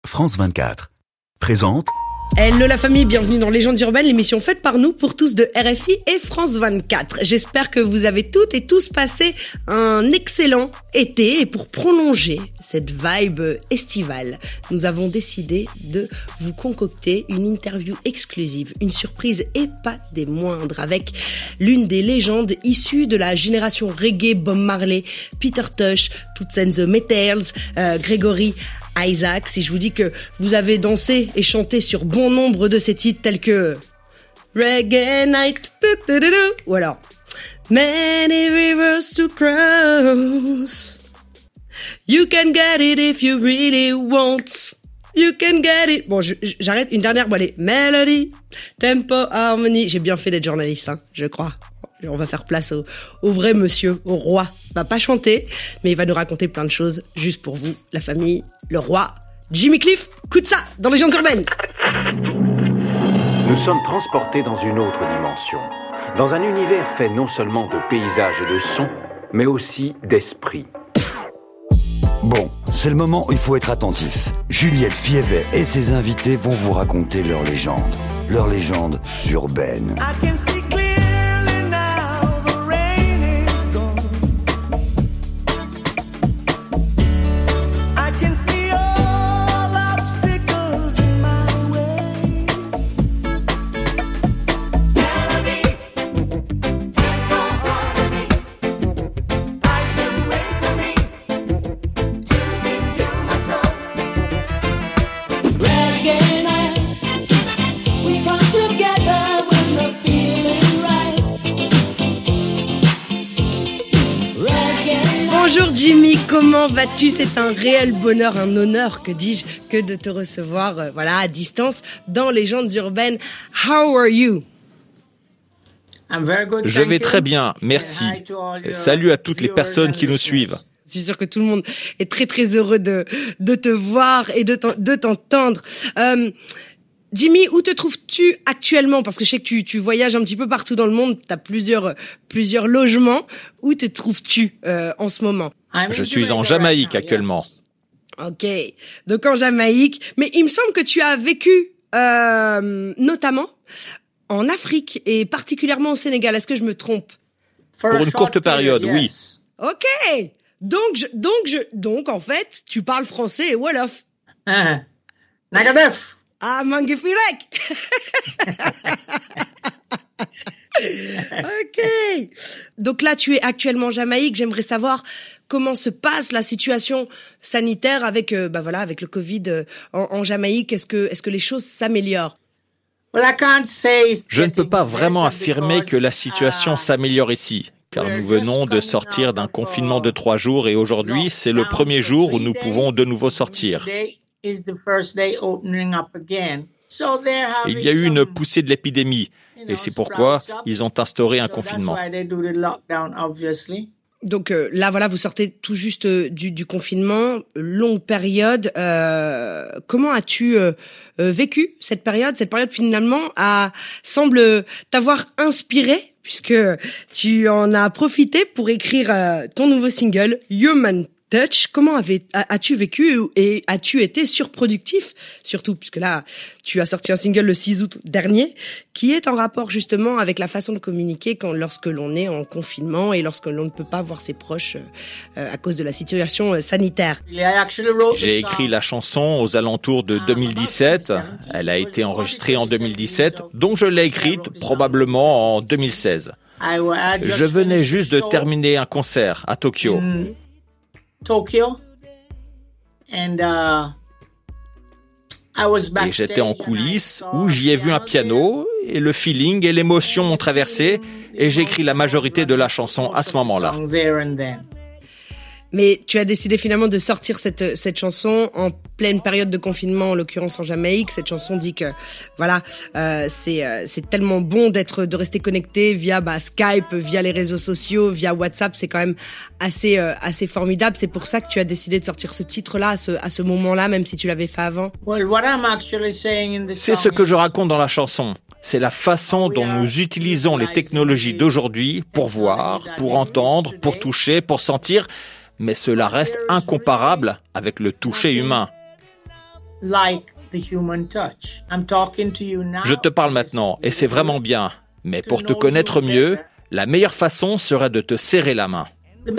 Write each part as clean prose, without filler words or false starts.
France 24 présente. Hello la famille, bienvenue dans Légendes urbaines, l'émission faite par nous pour tous de RFI et France 24. J'espère que vous avez toutes et tous passé un excellent été et pour prolonger cette vibe estivale, nous avons décidé de vous concocter une interview exclusive, une surprise et pas des moindres avec l'une des légendes issues de la génération reggae, Bob Marley, Peter Tosh, Toots and the Maytals, Gregory Isaac. Si je vous dis que vous avez dansé et chanté sur bon nombre de ces titres tels que Reggae Night, ou alors Many Rivers to Cross, You can get it if you really want, You can get it. Bon, j'arrête une dernière, bon allez, Melody, Tempo, Harmony. J'ai bien fait d'être journaliste, hein, je crois. On va faire place au vrai monsieur, au roi. Il va pas chanter, mais il va nous raconter plein de choses juste pour vous, la famille, le roi. Jimmy Cliff, écoute ça, dans Légendes urbaines. Nous sommes transportés dans une autre dimension, dans un univers fait non seulement de paysages et de sons, mais aussi d'esprit. Bon, c'est le moment où il faut être attentif. Juliette Fievet et ses invités vont vous raconter leur légende urbaine. Bonjour Jimmy, comment vas-tu? C'est un réel bonheur, un honneur, que dis-je, que de te recevoir à distance dans Légendes urbaines. How are you? Je vais très bien, merci. Salut à toutes les personnes qui nous suivent. Je suis sûre que tout le monde est très très heureux de te voir et de t'entendre. Jimmy, où te trouves-tu actuellement? Parce que je sais que tu voyages un petit peu partout dans le monde, tu as plusieurs logements. Où te trouves-tu en ce moment? Je suis en Jamaïque actuellement. Ok, donc en Jamaïque. Mais il me semble que tu as vécu notamment en Afrique et particulièrement au Sénégal. Est-ce que je me trompe? Pour une courte période, oui. Ok, donc en fait, tu parles français et wolof. Nagadef. Ah, Mangefirek. Ok. Donc là, tu es actuellement en Jamaïque. J'aimerais savoir comment se passe la situation sanitaire avec le Covid en Jamaïque. Est-ce que les choses s'améliorent? Je ne peux pas vraiment affirmer que la situation s'améliore ici, car nous venons de sortir d'un confinement de 3 jours et aujourd'hui, c'est le premier jour où nous pouvons de nouveau sortir. Il y a eu une poussée de l'épidémie et c'est pourquoi ils ont instauré un confinement. Donc là, vous sortez tout juste du confinement, longue période. Comment as-tu vécu cette période? Cette période finalement semble t'avoir inspiré puisque tu en as profité pour écrire ton nouveau single Human Touch. Comment as-tu vécu et as-tu été surproductif? Surtout puisque là, tu as sorti un single le 6 août dernier qui est en rapport justement avec la façon de communiquer lorsque l'on est en confinement et lorsque l'on ne peut pas voir ses proches à cause de la situation sanitaire. J'ai écrit la chanson aux alentours de 2017. Elle a été enregistrée en 2017, donc je l'ai écrite probablement en 2016. Je venais juste de terminer un concert à Tokyo. Et j'étais en coulisses où j'y ai vu un piano et le feeling et l'émotion m'ont traversé et j'ai écrit la majorité de la chanson à ce moment-là. Mais tu as décidé finalement de sortir cette chanson en pleine période de confinement, en l'occurrence en Jamaïque. Cette chanson dit que c'est tellement bon de rester connecté via Skype, via les réseaux sociaux, via WhatsApp. C'est quand même assez formidable. C'est pour ça que tu as décidé de sortir ce titre-là à ce moment-là, même si tu l'avais fait avant. C'est ce que je raconte dans la chanson. C'est la façon dont nous utilisons les technologies d'aujourd'hui pour voir, pour entendre, pour toucher, pour sentir. Mais cela reste incomparable avec le toucher humain. Je te parle maintenant, et c'est vraiment bien. Mais pour te connaître mieux, la meilleure façon serait de te serrer la main.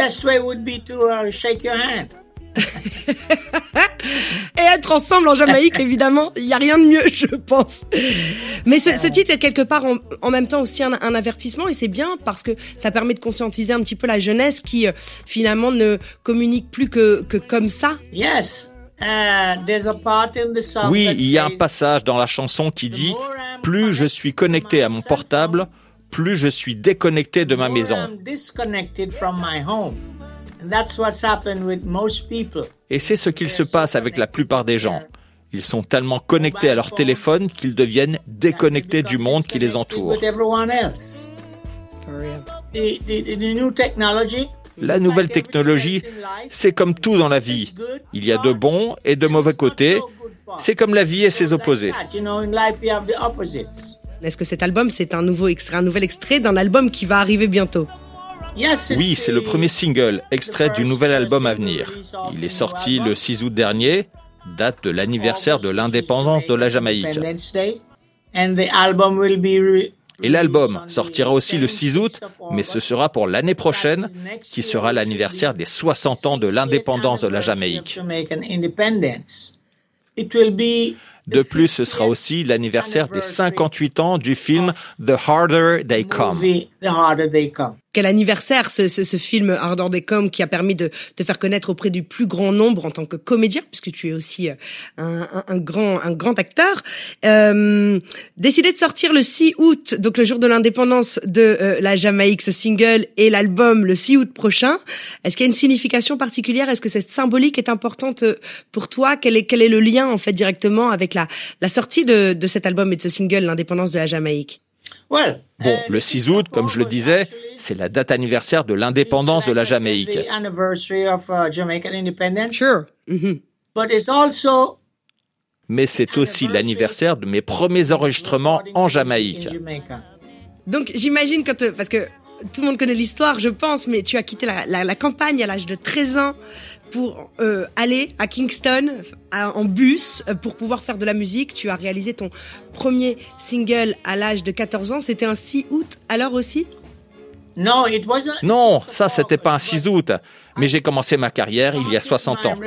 Et être ensemble en Jamaïque, évidemment, il n'y a rien de mieux, je pense. Mais ce titre est quelque part en même temps aussi un avertissement, et c'est bien parce que ça permet de conscientiser un petit peu la jeunesse qui finalement ne communique plus que comme ça. Oui, il y a un passage dans la chanson qui dit « Plus je suis connecté à mon portable, plus je suis déconnecté de ma maison. » Et c'est ce qu'il se passe avec la plupart des gens. Ils sont tellement connectés à leur téléphone qu'ils deviennent déconnectés du monde qui les entoure. La nouvelle technologie, c'est comme tout dans la vie. Il y a de bons et de mauvais côtés. C'est comme la vie et ses opposés. Est-ce que cet album, c'est un nouvel extrait d'un album qui va arriver bientôt? Oui, c'est le premier single, extrait du nouvel album à venir. Il est sorti le 6 août dernier, date de l'anniversaire de l'indépendance de la Jamaïque. Et l'album sortira aussi le 6 août, mais ce sera pour l'année prochaine, qui sera l'anniversaire des 60 ans de l'indépendance de la Jamaïque. De plus, ce sera aussi l'anniversaire des 58 ans du film The Harder They Come. Quel anniversaire ce film Harder They Come qui a permis de te faire connaître auprès du plus grand nombre en tant que comédien, puisque tu es aussi un grand acteur. Décidé de sortir le 6 août, donc le jour de l'indépendance de la Jamaïque, ce single et l'album le 6 août prochain. Est-ce qu'il y a une signification particulière? Est-ce que cette symbolique est importante pour toi? Quel est le lien en fait directement avec la sortie de cet album et de ce single, l'indépendance de la Jamaïque? Bon, le 6 août, comme je le disais, c'est la date anniversaire de l'indépendance de la Jamaïque. Sure. Mais c'est aussi l'anniversaire de mes premiers enregistrements en Jamaïque. Donc j'imagine parce que tout le monde connaît l'histoire, je pense, mais tu as quitté la campagne à l'âge de 13 ans pour aller à Kingston en bus pour pouvoir faire de la musique. Tu as réalisé ton premier single à l'âge de 14 ans. C'était un 6 août alors aussi? Non, ça c'était pas un 6 août. Mais j'ai commencé ma carrière il y a 60 ans.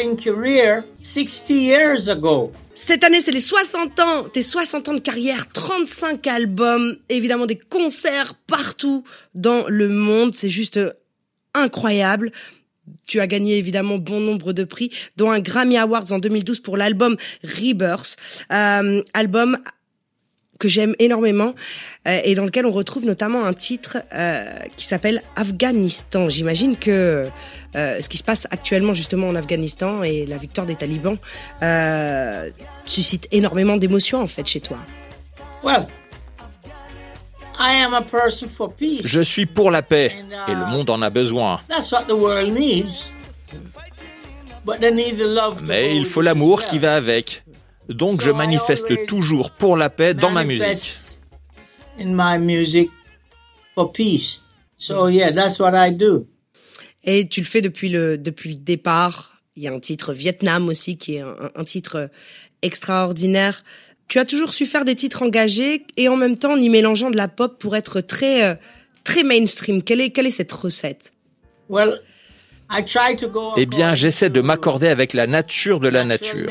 Cette année, c'est les 60 ans, tes 60 ans de carrière, 35 albums, évidemment des concerts partout dans le monde. C'est juste incroyable. Tu as gagné évidemment bon nombre de prix, dont un Grammy Awards en 2012 pour l'album Rebirth, album que j'aime énormément et dans lequel on retrouve notamment un titre qui s'appelle Afghanistan. J'imagine que ce qui se passe actuellement justement en Afghanistan et la victoire des talibans suscite énormément d'émotions en fait chez toi. Je suis pour la paix et le monde en a besoin. Mais il faut l'amour qui va avec. Donc je manifeste toujours pour la paix dans ma musique. Et tu le fais depuis le départ. Il y a un titre Vietnam aussi qui est un titre extraordinaire. Tu as toujours su faire des titres engagés et en même temps en y mélangeant de la pop pour être très mainstream. Quelle est cette recette? Eh bien, j'essaie de m'accorder avec la nature de la nature.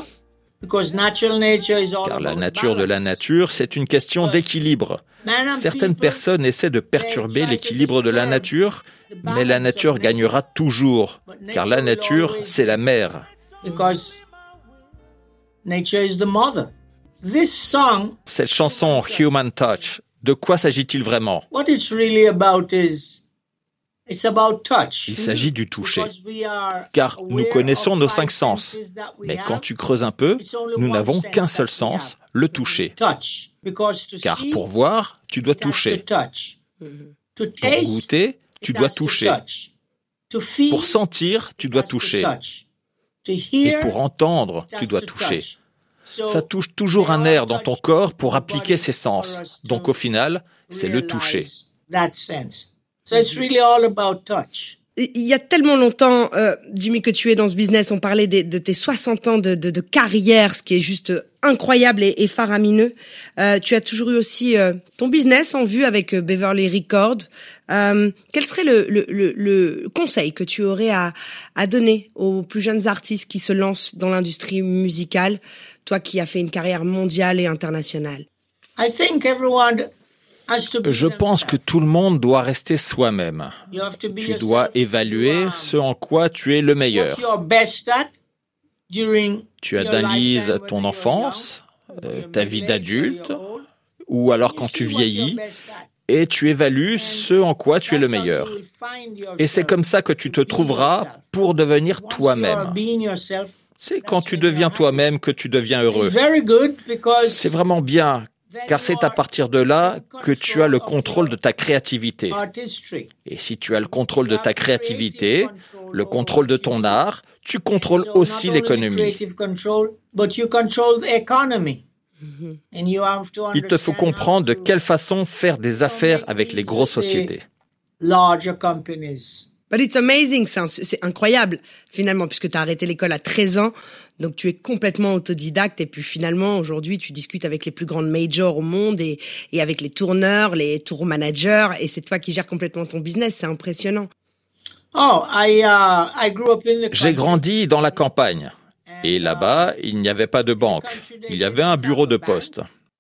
Car la nature de la nature, c'est une question d'équilibre. Certaines personnes essaient de perturber l'équilibre de la nature, mais la nature gagnera toujours, car la nature, c'est la mère. Cette chanson Human Touch, de quoi s'agit-il vraiment? Il s'agit du toucher, car nous connaissons nos 5 sens, mais quand tu creuses un peu, nous n'avons qu'un seul sens, le toucher. Car pour voir, tu dois toucher. Pour goûter, tu dois toucher. Pour sentir, tu dois toucher. Et pour entendre, tu dois toucher. Ça touche toujours un nerf dans ton corps pour appliquer ses sens. Donc au final, c'est le toucher. Il y a tellement longtemps, Jimmy, que tu es dans ce business. On parlait de tes 60 ans de carrière, ce qui est juste incroyable et faramineux. Tu as toujours eu aussi ton business en vue avec Beverly Records. Quel serait le conseil que tu aurais à donner aux plus jeunes artistes qui se lancent dans l'industrie musicale, toi qui as fait une carrière mondiale et internationale? Je pense que tout le monde doit rester soi-même. Tu dois évaluer ce en quoi tu es le meilleur. Tu analyses ton enfance, ta vie d'adulte, ou alors quand tu vieillis, et tu évalues ce en quoi tu es le meilleur. Et c'est comme ça que tu te trouveras pour devenir toi-même. C'est quand tu deviens toi-même que tu deviens heureux. C'est vraiment bien, car c'est à partir de là que tu as le contrôle de ta créativité. Et si tu as le contrôle de ta créativité, le contrôle de ton art, tu contrôles aussi l'économie. Il te faut comprendre de quelle façon faire des affaires avec les grosses sociétés. But it's amazing, c'est incroyable finalement, puisque tu as arrêté l'école à 13 ans, donc tu es complètement autodidacte et puis finalement aujourd'hui tu discutes avec les plus grandes majors au monde et avec les tourneurs, les tour managers et c'est toi qui gères complètement ton business, c'est impressionnant. J'ai grandi dans la campagne et là-bas il n'y avait pas de banque, il y avait un bureau de poste.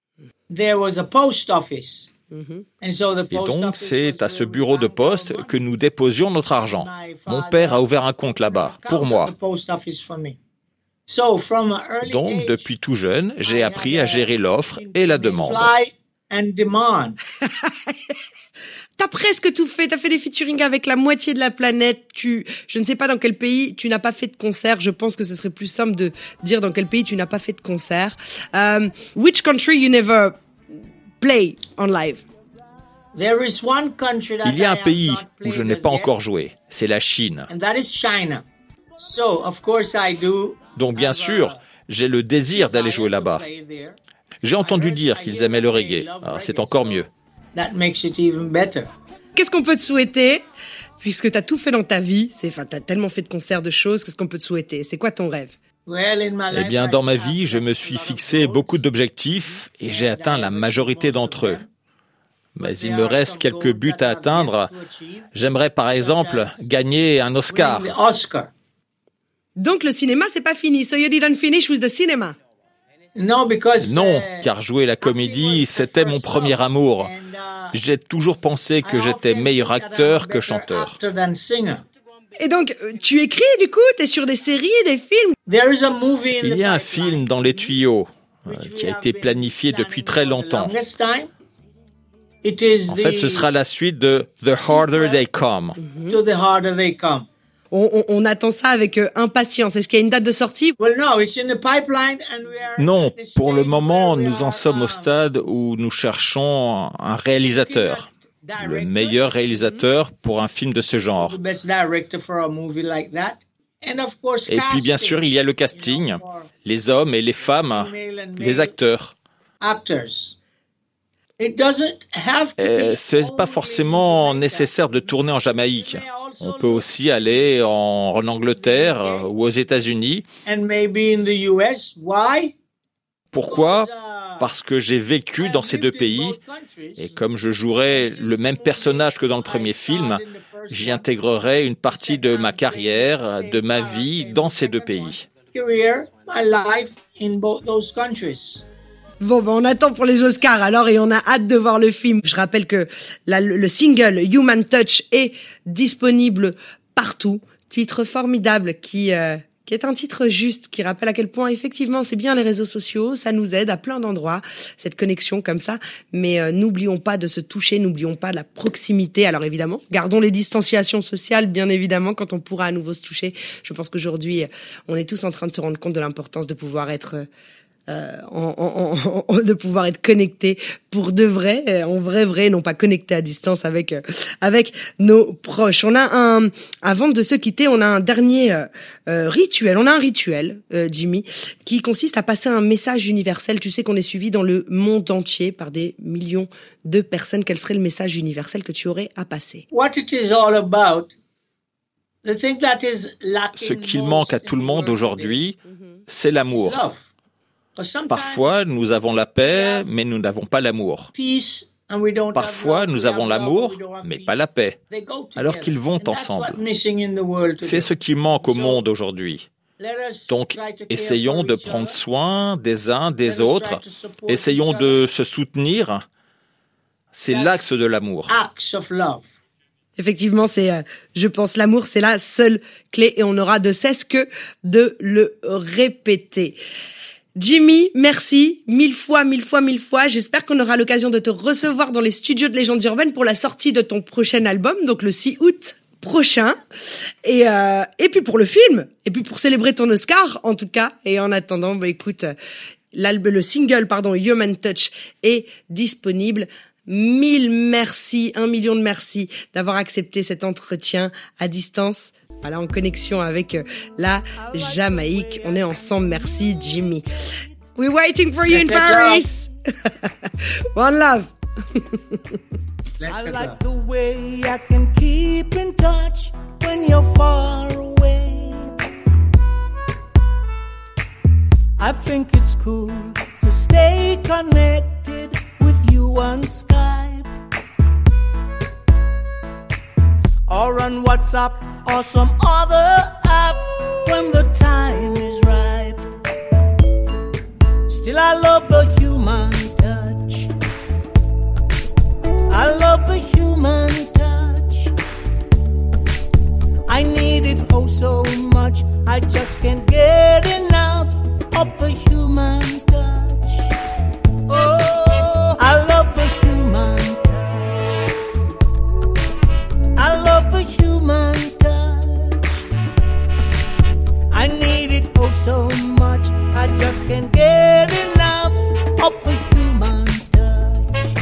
Et donc, c'est à ce bureau de poste que nous déposions notre argent. Mon père a ouvert un compte là-bas, pour moi. Donc, depuis tout jeune, j'ai appris à gérer l'offre et la demande. T'as presque tout fait. T'as fait des featuring avec la moitié de la planète. Je ne sais pas dans quel pays tu n'as pas fait de concert. Je pense que ce serait plus simple de dire dans quel pays tu n'as pas fait de concert. Which country you never play on live? Il y a un pays où je n'ai pas encore joué, c'est la Chine. Donc bien sûr, j'ai le désir d'aller jouer là-bas. J'ai entendu dire qu'ils aimaient le reggae, alors c'est encore mieux. Qu'est-ce qu'on peut te souhaiter? Puisque tu as tout fait dans ta vie, tu as tellement fait de concerts, de choses, qu'est-ce qu'on peut te souhaiter? C'est quoi ton rêve? Eh bien, dans ma vie, je me suis fixé beaucoup d'objectifs et j'ai atteint la majorité d'entre eux. Mais il me reste quelques buts à atteindre. J'aimerais par exemple gagner un Oscar. Donc le cinéma, c'est pas fini. So you didn't finish with the cinema? Non, car jouer la comédie, c'était mon premier amour. J'ai toujours pensé que j'étais meilleur acteur que chanteur. Et donc, tu écris du coup? T'es sur des séries, des films? Il y a un film dans les tuyaux qui a été planifié depuis très longtemps. En fait, ce sera la suite de The Harder They Come. On attend ça avec impatience. Est-ce qu'il y a une date de sortie? Non, pour le moment, nous en sommes au stade où nous cherchons un réalisateur. Le meilleur réalisateur pour un film de ce genre. Et puis bien sûr, il y a le casting, les hommes et les femmes, les acteurs. C'est pas forcément nécessaire de tourner en Jamaïque. On peut aussi aller en Angleterre ou aux États-Unis. Pourquoi? Parce que j'ai vécu dans ces deux pays et comme je jouerai le même personnage que dans le premier film, j'y intégrerai une partie de ma carrière, de ma vie dans ces deux pays. Bon, on attend pour les Oscars alors et on a hâte de voir le film. Je rappelle que le single Human Touch est disponible partout. Titre formidable qui est un titre juste, qui rappelle à quel point effectivement c'est bien les réseaux sociaux, ça nous aide à plein d'endroits, cette connexion comme ça, mais n'oublions pas de se toucher, n'oublions pas la proximité. Alors évidemment, gardons les distanciations sociales bien évidemment quand on pourra à nouveau se toucher. Je pense qu'aujourd'hui, on est tous en train de se rendre compte de l'importance de pouvoir être de pouvoir être connecté pour de vrai, en vrai, non pas connecté à distance avec nos proches. On a avant de se quitter, on a un dernier rituel. On a un rituel, Jimmy, qui consiste à passer un message universel. Tu sais qu'on est suivi dans le monde entier par des millions de personnes. Quel serait le message universel que tu aurais à passer? What it is all about Ce qu'il manque à tout le monde aujourd'hui, c'est l'amour. Parfois, nous avons la paix, mais nous n'avons pas l'amour. Parfois, nous avons l'amour, mais pas la paix, alors qu'ils vont ensemble. C'est ce qui manque au monde aujourd'hui. Donc, essayons de prendre soin des uns des autres, essayons de se soutenir. C'est l'axe de l'amour. Effectivement, je pense, l'amour, c'est la seule clé et on n'aura de cesse que de le répéter. Jimmy, merci, mille fois. J'espère qu'on aura l'occasion de te recevoir dans les studios de Légendes Urbaines pour la sortie de ton prochain album, donc le 6 août prochain. Et puis pour le film, et puis pour célébrer ton Oscar, en tout cas. Et en attendant, écoute, le single, Human Touch est disponible. 1000 merci, 1 million de merci d'avoir accepté cet entretien à distance. Voilà, en connexion avec la Jamaïque. On est ensemble. Merci, Jimmy. We're waiting for you in Paris. One love. I like the way I can keep in touch when you're far away. I think it's cool to stay connected with you on Skype or on WhatsApp or some other app when the time is ripe. Still I love the human touch. I love the human touch. I need it oh so much. I just can't get enough of the human touch. Oh, I love the human touch. I love the human touch. I need it oh so much. I just can't get enough of the human touch.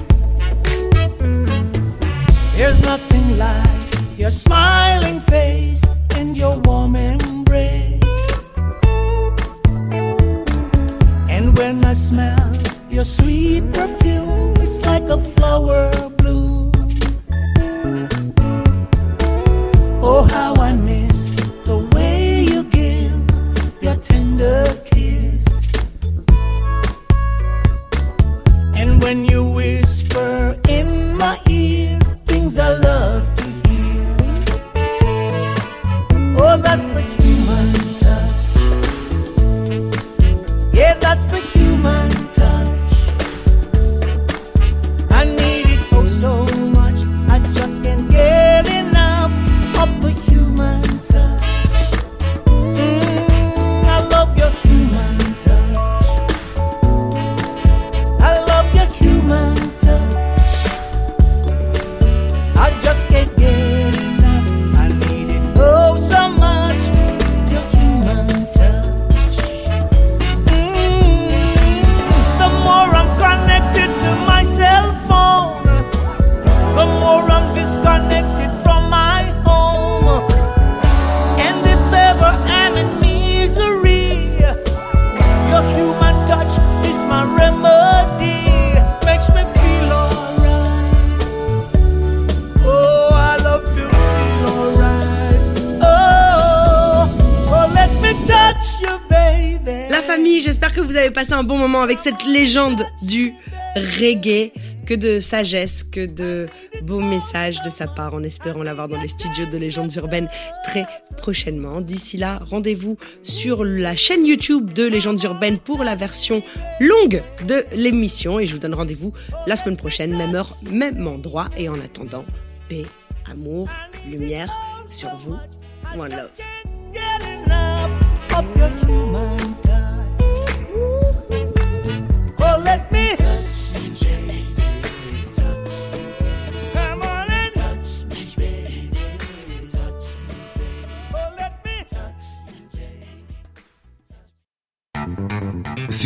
There's nothing like your smiling face and your warm embrace. And when I smell your sweet perfume, it's like a flower bloom. Oh, how I miss the way you give your tender kiss. And when you whisper in my ear things I love to hear. Oh, that's the human touch. Yeah, that's the human touch. I need it oh so much. I just can't get enough of the human touch. I love your human touch. I love your human touch. I just can't get enough. I need it oh so much. Your human touch. The more I'm connected to my cell phone, the more I'm disconnected from my home. And if ever I'm in misery, your human touch is my remedy. Makes me feel alright. Oh, I love to feel alright. Oh, let me touch you, baby. La famille, j'espère que vous avez passé un bon moment avec cette légende du reggae. Que de sagesse, que de beaux messages de sa part, en espérant l'avoir dans les studios de Légendes Urbaines très prochainement. D'ici là, rendez-vous sur la chaîne YouTube de Légendes Urbaines pour la version longue de l'émission. Et je vous donne rendez-vous la semaine prochaine, même heure, même endroit. Et en attendant, paix, amour, lumière sur vous. One love. Get enough of your human touch.